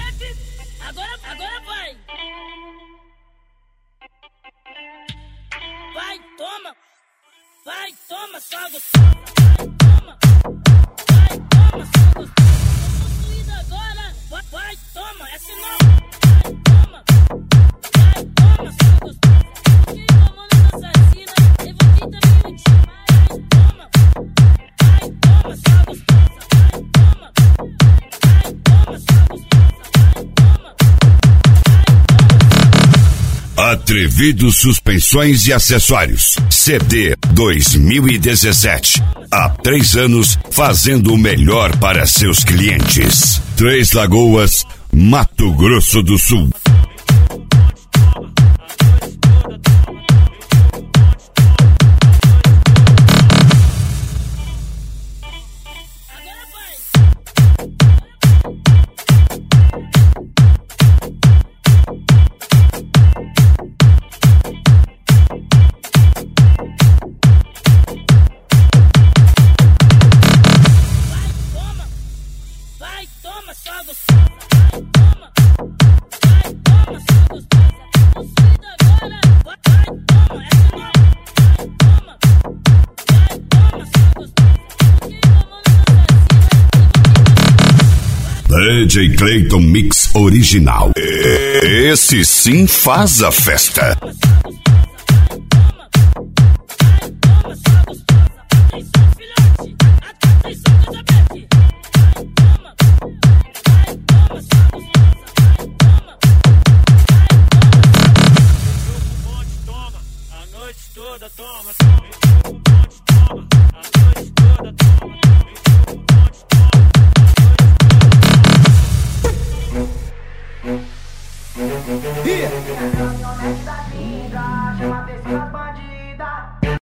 Agora vai. Vai, toma. Vai, toma, só gostosa. Vai, toma, só gostosa. Possuída agora. Vai, toma, essa não. Vai, toma, só gostosa. Porque a mão na assassina, eu vou te dar minutinho. Vai, toma, só gostosa. Vai, toma, só gostosa. Atrevidos Suspensões e Acessórios. CD 2017. Há 3 anos fazendo o melhor para seus clientes. Três Lagoas, Mato Grosso do Sul. DJ Clayton Mix Original. Esse sim faz a festa. Vida.